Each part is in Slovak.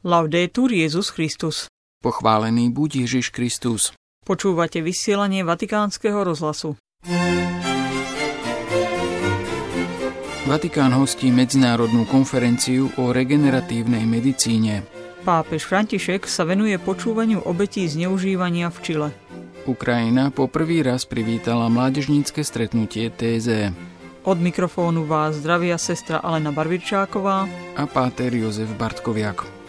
Laudetur Jesus Christus. Pochválený buď Ježiš Kristus. Počúvate vysielanie Vatikánskeho rozhlasu. Vatikán hostí medzinárodnú konferenciu o regeneratívnej medicíne. Pápež František sa venuje počúvaniu obetí zneužívania v Čile. Ukrajina po prvý raz privítala mládežnícke stretnutie TZ. Od mikrofónu vás zdravia sestra Alena Barvičáková a páter Jozef Bartkoviak.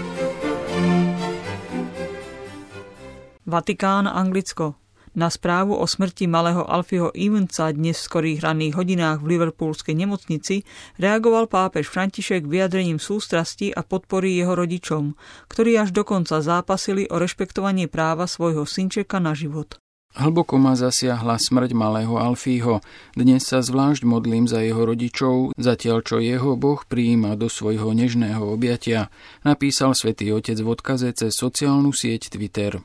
Vatikán, Anglicko. Na správu o smrti malého Alfieho Evansa dnes v skorých ranných hodinách v liverpoolskej nemocnici reagoval pápež František vyjadrením sústrasti a podpory jeho rodičom, ktorí až dokonca zápasili o rešpektovanie práva svojho synčeka na život. Hlboko ma zasiahla smrť malého Alfího. Dnes sa zvlášť modlím za jeho rodičov, zatiaľ čo jeho Boh prijíma do svojho nežného objatia, napísal Svätý Otec v odkaze cez sociálnu sieť Twitter.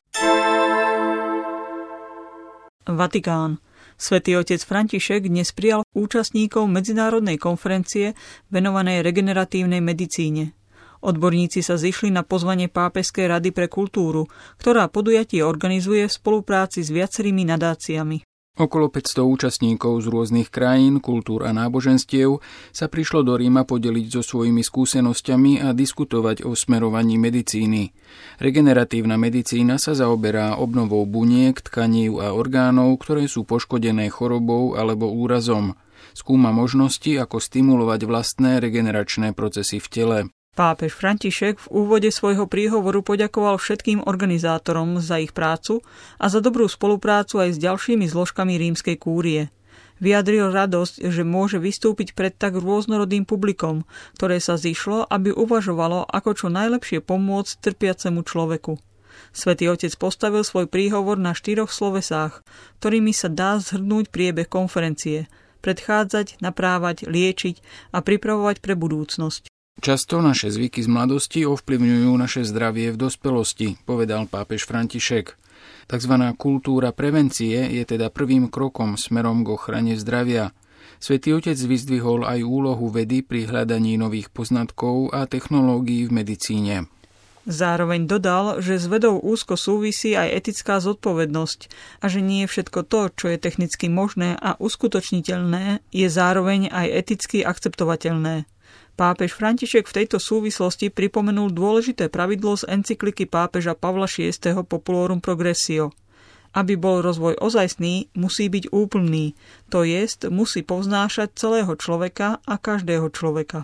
Vatikán. Svätý Otec František dnes prijal účastníkov medzinárodnej konferencie venovanej regeneratívnej medicíne. Odborníci sa zišli na pozvanie Pápežskej rady pre kultúru, ktorá podujatie organizuje v spolupráci s viacerými nadáciami. Okolo 500 účastníkov z rôznych krajín, kultúr a náboženstiev sa prišlo do Ríma podeliť so svojimi skúsenosťami a diskutovať o smerovaní medicíny. Regeneratívna medicína sa zaoberá obnovou buniek, tkanív a orgánov, ktoré sú poškodené chorobou alebo úrazom. Skúma možnosti, ako stimulovať vlastné regeneračné procesy v tele. Pápež František v úvode svojho príhovoru poďakoval všetkým organizátorom za ich prácu a za dobrú spoluprácu aj s ďalšími zložkami rímskej kúrie. Vyjadril radosť, že môže vystúpiť pred tak rôznorodým publikom, ktoré sa zišlo, aby uvažovalo, ako čo najlepšie pomôcť trpiacemu človeku. Svätý Otec postavil svoj príhovor na 4 slovesách, ktorými sa dá zhrnúť priebeh konferencie: predchádzať, naprávať, liečiť a pripravovať pre budúcnosť. Často naše zvyky z mladosti ovplyvňujú naše zdravie v dospelosti, povedal pápež František. Takzvaná kultúra prevencie je teda prvým krokom smerom k ochrane zdravia. Svätý Otec vyzdvihol aj úlohu vedy pri hľadaní nových poznatkov a technológií v medicíne. Zároveň dodal, že s vedou úzko súvisí aj etická zodpovednosť a že nie všetko to, čo je technicky možné a uskutočniteľné, je zároveň aj eticky akceptovateľné. Pápež František v tejto súvislosti pripomenul dôležité pravidlo z encykliky pápeža Pavla VI. Populorum Progressio. Aby bol rozvoj ozajstný, musí byť úplný, to jest musí povznášať celého človeka a každého človeka.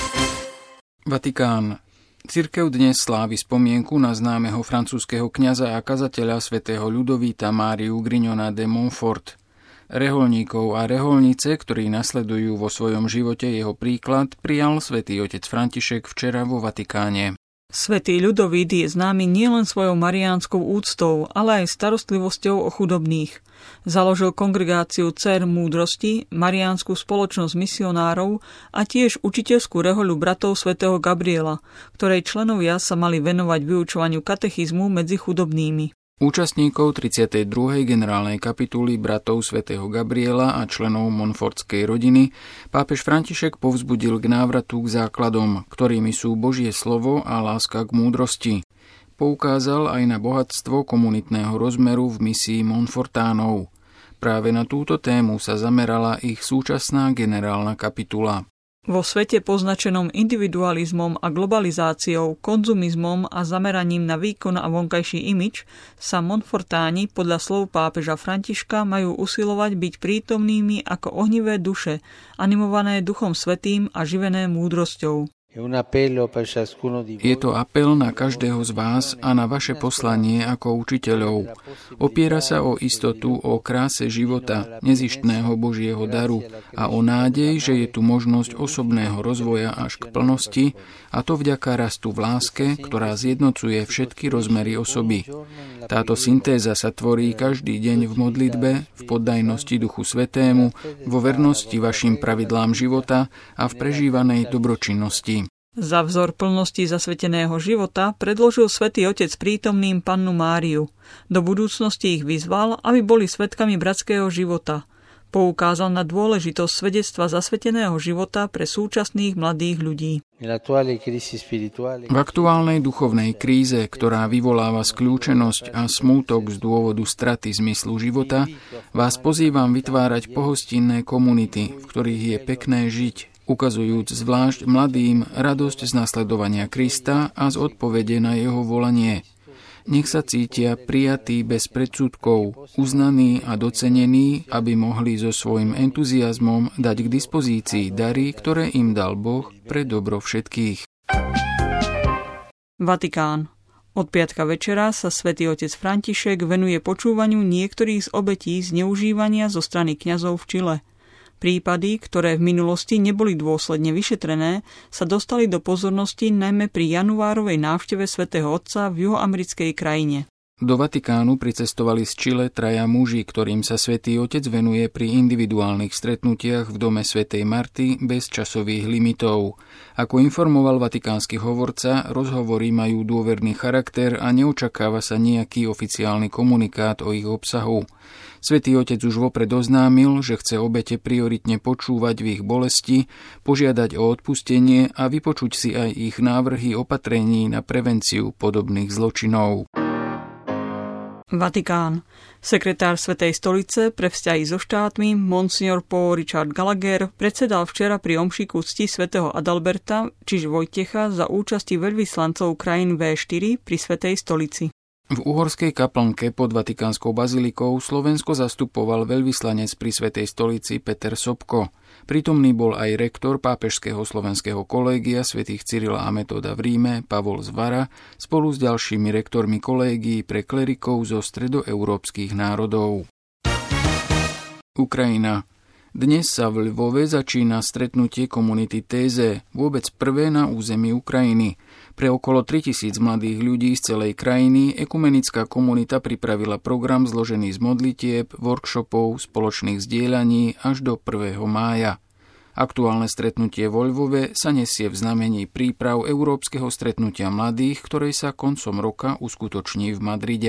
Vatikán. Cirkev dnes slávi spomienku na známeho francúzskeho kňaza a kazateľa svätého Ľudovíta Máriu Grignona de Montfort. Reholníkov a reholnice, ktorí nasledujú vo svojom živote jeho príklad, prijal Svätý Otec František včera vo Vatikáne. Svätý Ľudovít je známy nielen svojou mariánskou úctou, ale aj starostlivosťou o chudobných. Založil kongregáciu Dcér múdrosti, mariánsku spoločnosť misionárov a tiež učiteľskú rehoľu bratov svätého Gabriela, ktorej členovia sa mali venovať vyučovaniu katechizmu medzi chudobnými. Účastníkov 32. generálnej kapituly bratov svätého Gabriela a členov Montfortskej rodiny pápež František povzbudil k návratu k základom, ktorými sú Božie slovo a láska k múdrosti. Poukázal aj na bohatstvo komunitného rozmeru v misii Montfortánov. Práve na túto tému sa zamerala ich súčasná generálna kapitula. Vo svete poznačenom individualizmom a globalizáciou, konzumizmom a zameraním na výkon a vonkajší imič sa Montfortáni podľa slov pápeža Františka majú usilovať byť prítomnými ako ohnivé duše, animované Duchom Svätým a živené múdrosťou. Je to apel na každého z vás a na vaše poslanie ako učiteľov. Opiera sa o istotu, o kráse života, nezištného Božieho daru a o nádej, že je tu možnosť osobného rozvoja až k plnosti, a to vďaka rastu v láske, ktorá zjednocuje všetky rozmery osoby. Táto syntéza sa tvorí každý deň v modlitbe, v poddajnosti Duchu Svätému, vo vernosti vašim pravidlám života a v prežívanej dobročinnosti. Za vzor plnosti zasveteného života predložil Svätý Otec prítomným Pannu Máriu. Do budúcnosti ich vyzval, aby boli svedkami bratského života. Poukázal na dôležitosť svedectva zasveteného života pre súčasných mladých ľudí. V aktuálnej duchovnej kríze, ktorá vyvoláva skľúčenosť a smútok z dôvodu straty zmyslu života, vás pozývam vytvárať pohostinné komunity, v ktorých je pekné žiť, ukazujúc zvlášť mladým radosť z nasledovania Krista a z odpovede na jeho volanie. Nech sa cítia prijatí bez predsudkov, uznaní a docenení, aby mohli so svojím entuziazmom dať k dispozícii dary, ktoré im dal Boh pre dobro všetkých. Vatikán. Od piatka večera sa svätý otec František venuje počúvaniu niektorých z obetí zneužívania zo strany kňazov v Čile. Prípady, ktoré v minulosti neboli dôsledne vyšetrené, sa dostali do pozornosti najmä pri januárovej návšteve svätého Otca v juhoamerickej krajine. Do Vatikánu pricestovali z Čile 3 muži, ktorým sa svätý Otec venuje pri individuálnych stretnutiach v dome svätej Marty bez časových limitov. Ako informoval vatikánsky hovorca, rozhovory majú dôverný charakter a neočakáva sa nejaký oficiálny komunikát o ich obsahu. Svätý Otec už vopred oznámil, že chce obete prioritne počúvať v ich bolesti, požiadať o odpustenie a vypočuť si aj ich návrhy opatrení na prevenciu podobných zločinov. Vatikán. Sekretár Svätej stolice pre vzťahy so štátmi Monsignor Paul Richard Gallagher predsedal včera pri omši k úcti svätého Adalberta, čiže Vojtecha, za účasti veľvyslancov krajín V4 pri Svätej stolici. V uhorskej kaplnke pod Vatikánskou bazilikou Slovensko zastupoval veľvyslanec pri Svätej stolici Peter Sobko. Prítomný bol aj rektor Pápežského slovenského kolégia svätých Cyrila a Metóda v Ríme Pavol Zvara spolu s ďalšími rektormi kolégií pre klerikov zo stredoeurópskych národov. Ukrajina. Dnes sa v Lvove začína stretnutie komunity Téze, vôbec prvé na území Ukrajiny. Pre okolo 3000 mladých ľudí z celej krajiny ekumenická komunita pripravila program zložený z modlitieb, workshopov, spoločných zdieľaní až do 1. mája. Aktuálne stretnutie vo Lvove sa nesie v znamení príprav európskeho stretnutia mladých, ktoré sa koncom roka uskutoční v Madride.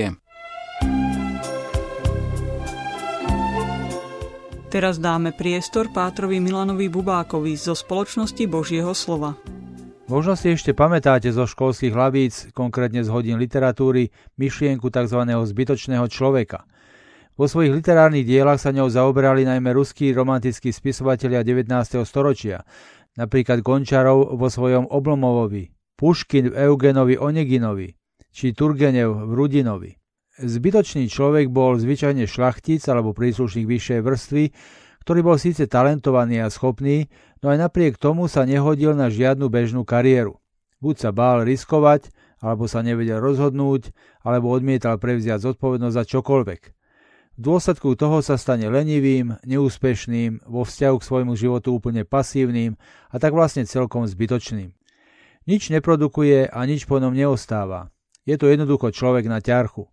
Teraz dáme priestor pátrovi Milanovi Bubákovi zo Spoločnosti Božieho slova. Možno si ešte pamätáte zo školských lavíc, konkrétne z hodín literatúry, myšlienku tzv. Zbytočného človeka. Vo svojich literárnych dielach sa ňou zaoberali najmä ruskí romantickí spisovatelia 19. storočia, napríklad Gončarov vo svojom Oblomovovi, Puškin v Eugenovi Oneginovi, či Turgenev v Rudinovi. Zbytočný človek bol zvyčajne šľachtic alebo príslušník vyššej vrstvy, ktorý bol síce talentovaný a schopný, no aj napriek tomu sa nehodil na žiadnu bežnú kariéru. Buď sa bál riskovať, alebo sa nevedel rozhodnúť, alebo odmietal prevziať zodpovednosť za čokoľvek. V dôsledku toho sa stane lenivým, neúspešným, vo vzťahu k svojmu životu úplne pasívnym a tak vlastne celkom zbytočným. Nič neprodukuje a nič po ňom neostáva. Je to jednoducho človek na ťarchu.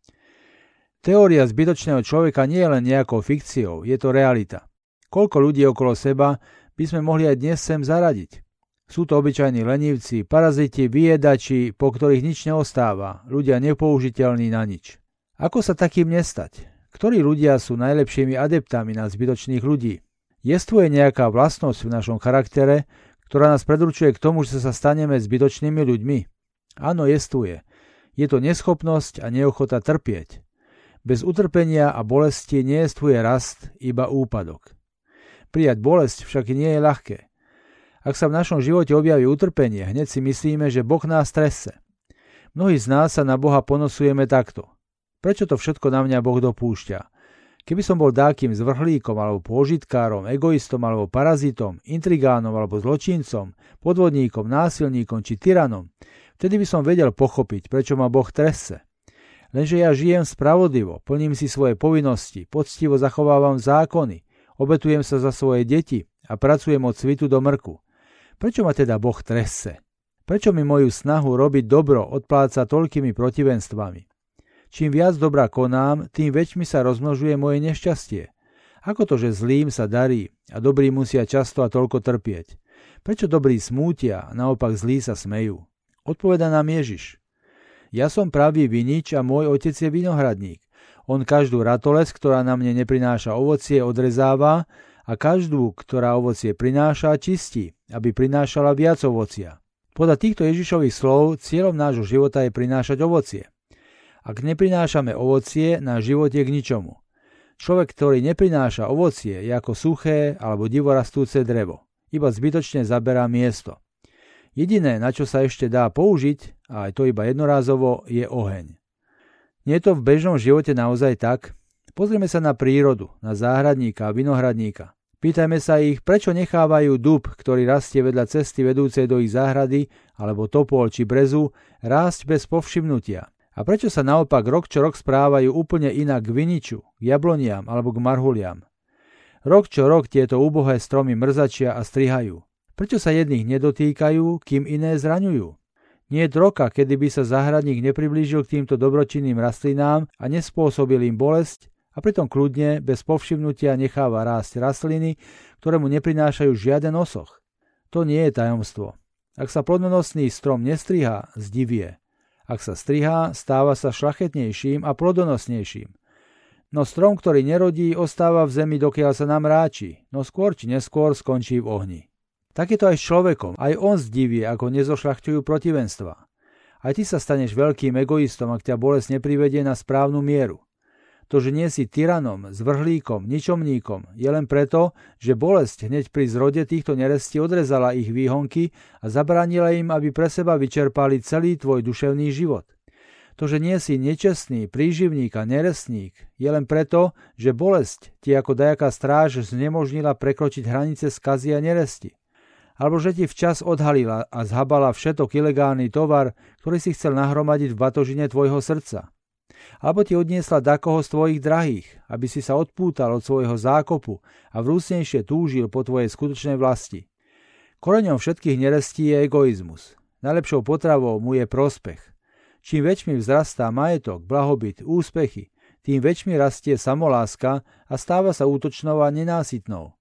Teória zbytočného človeka nie je len nejakou fikciou, je to realita. Koľko ľudí okolo seba by sme mohli aj dnes sem zaradiť? Sú to obyčajní lenivci, paraziti, vyjedači, po ktorých nič neostáva, ľudia nepoužiteľní na nič. Ako sa takým nestať? Ktorí ľudia sú najlepšími adeptami na zbytočných ľudí? Jestvuje nejaká vlastnosť v našom charaktere, ktorá nás predurčuje k tomu, že sa staneme zbytočnými ľuďmi? Áno, jestvuje. Je to neschopnosť a neochota trpieť. Bez utrpenia a bolesti nejestvuje rast, iba úpadok. Prijať bolesť však nie je ľahké. Ak sa v našom živote objaví utrpenie, hneď si myslíme, že Boh nás trese. Mnohí z nás sa na Boha ponosujeme takto. Prečo to všetko na mňa Boh dopúšťa? Keby som bol dákym zvrhlíkom, alebo pôžitkárom, egoistom, alebo parazitom, intrigánom, alebo zločincom, podvodníkom, násilníkom či tyranom, vtedy by som vedel pochopiť, prečo ma Boh trese. Lenže ja žijem spravodlivo, plním si svoje povinnosti, poctivo zachovávam zákony, obetujem sa za svoje deti a pracujem od svitu do mrku. Prečo ma teda Boh trese? Prečo mi moju snahu robiť dobro odpláca toľkými protivenstvami? Čím viac dobra konám, tým väčšmi sa rozmnožuje moje nešťastie. Ako to, že zlým sa darí a dobrí musia často a toľko trpieť? Prečo dobrí smútia a naopak zlí sa smejú? Odpoveda nám Ježiš. Ja som pravý vinič a môj otec je vinohradník. On každú ratoles, ktorá na mne neprináša ovocie, odrezáva a každú, ktorá ovocie prináša, čistí, aby prinášala viac ovocia. Podľa týchto Ježišových slov cieľom nášho života je prinášať ovocie. Ak neprinášame ovocie, náš život je k ničomu. Človek, ktorý neprináša ovocie, je ako suché alebo divorastúce drevo. Iba zbytočne zaberá miesto. Jediné, na čo sa ešte dá použiť, a aj to iba jednorázovo, je oheň. Nie je to v bežnom živote naozaj tak? Pozrime sa na prírodu, na záhradníka a vinohradníka. Pýtajme sa ich, prečo nechávajú dub, ktorý rastie vedľa cesty vedúcej do ich záhrady, alebo topol či brezu, rásť bez povšimnutia. A prečo sa naopak rok čo rok správajú úplne inak k viniču, k jabloniam alebo k marhuliam. Rok čo rok tieto úbohé stromy mrzačia a strihajú. Prečo sa jedných nedotýkajú, kým iné zraňujú? Nie je roka, kedy by sa záhradník nepriblížil k týmto dobročinným rastlinám a nespôsobil im bolesť, a pritom kľudne, bez povšimnutia necháva rásť rastliny, ktoré mu neprinášajú žiaden osoch. To nie je tajomstvo. Ak sa plodonosný strom nestrihá, zdivie. Ak sa strihá, stáva sa šľachetnejším a plodonosnejším. No strom, ktorý nerodí, ostáva v zemi, dokiaľ sa namráči, no skôr či neskôr skončí v ohni. Tak je to aj s človekom. Aj on zdivie, ako nezošľachťujú protivenstva. Aj ty sa staneš veľkým egoistom, ak ťa bolesť neprivedie na správnu mieru. To, že nie si tyranom, zvrhlíkom, ničomníkom, je len preto, že bolesť hneď pri zrode týchto nerestí odrezala ich výhonky a zabránila im, aby pre seba vyčerpali celý tvoj duševný život. To, že nie si nečestný, príživník a nerestník, je len preto, že bolesť ti ako dajaká stráž znemožnila prekročiť hranice skazy a neresti. Alebo že ti včas odhalila a zhabala všetok ilegálny tovar, ktorý si chcel nahromadiť v batožine tvojho srdca. Alebo ti odniesla dakoho z tvojich drahých, aby si sa odpútal od svojho zákopu a vrúcnejšie túžil po tvojej skutočnej vlasti. Koreňom všetkých nerestí je egoizmus. Najlepšou potravou mu je prospech. Čím väčšmi vzrastá majetok, blahobyt, úspechy, tým väčšmi rastie samoláska a stáva sa útočnou a nenásytnou.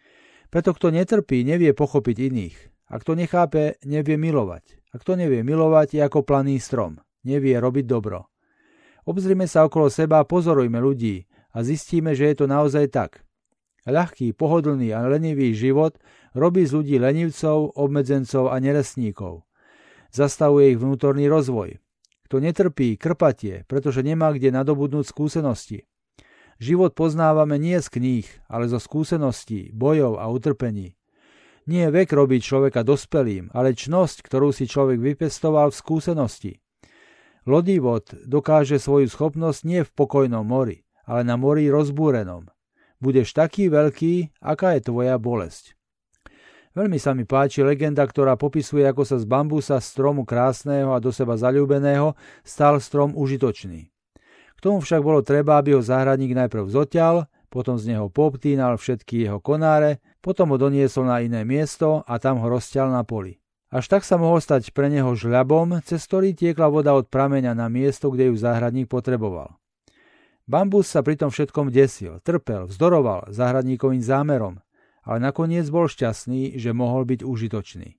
Preto kto netrpí, nevie pochopiť iných. A kto nechápe, nevie milovať. A kto nevie milovať, je ako planý strom. Nevie robiť dobro. Obzrime sa okolo seba a pozorujme ľudí a zistíme, že je to naozaj tak. Ľahký, pohodlný a lenivý život robí z ľudí lenivcov, obmedzencov a nerestníkov. Zastavuje ich vnútorný rozvoj. Kto netrpí, krpatie, pretože nemá kde nadobudnúť skúsenosti. Život poznávame nie z kníh, ale zo skúseností, bojov a utrpení. Nie je vek robiť človeka dospelým, ale čnosť, ktorú si človek vypestoval v skúsenosti. Lodý vod dokáže svoju schopnosť nie v pokojnom mori, ale na mori rozbúrenom. Budeš taký veľký, aká je tvoja bolesť. Veľmi sa mi páči legenda, ktorá popisuje, ako sa z bambusa, stromu krásneho a do seba zaľúbeného, stal strom užitočný. K tomu však bolo treba, aby ho záhradník najprv zoťal, potom z neho poobtínal všetky jeho konáre, potom ho doniesol na iné miesto a tam ho rozťal na poli. Až tak sa mohol stať pre neho žľabom, cez ktorý tiekla voda od prameňa na miesto, kde ju záhradník potreboval. Bambus sa pri tom všetkom desil, trpel, vzdoroval záhradníkovým zámerom, ale nakoniec bol šťastný, že mohol byť užitočný.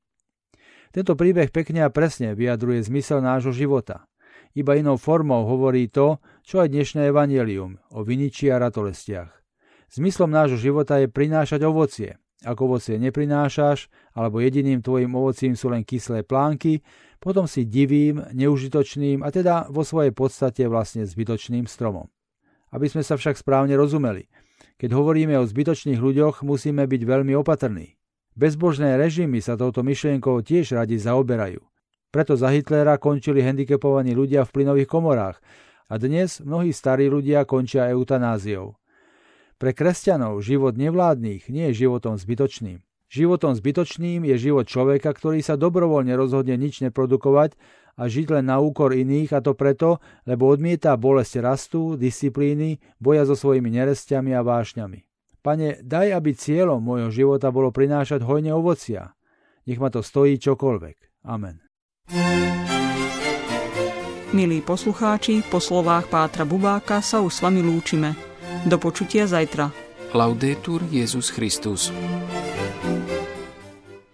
Tento príbeh pekne a presne vyjadruje zmysel nášho života. Iba inou formou hovorí to, čo aj dnešné evanjelium o viniči a ratolestiach. Zmyslom nášho života je prinášať ovocie. Ak ovocie neprinášaš, alebo jediným tvojim ovocím sú len kyslé plánky, potom si divým, neužitočným a teda vo svojej podstate vlastne zbytočným stromom. Aby sme sa však správne rozumeli, keď hovoríme o zbytočných ľuďoch, musíme byť veľmi opatrní. Bezbožné režimy sa touto myšlienkou tiež radi zaoberajú. Preto za Hitlera končili handicapovaní ľudia v plynových komorách a dnes mnohí starí ľudia končia eutanáziou. Pre kresťanov život nevládnych nie je životom zbytočným. Životom zbytočným je život človeka, ktorý sa dobrovoľne rozhodne nič neprodukovať a žiť len na úkor iných, a to preto, lebo odmieta bolesť rastu, disciplíny, boja so svojimi nerestiami a vášňami. Pane, daj, aby cieľom môjho života bolo prinášať hojne ovocia. Nech ma to stojí čokoľvek. Amen. Milí poslucháči, po slovách Pátra Bubáka sa už s vami lúčime. Do počutia zajtra. Laudetur Jesus Christus.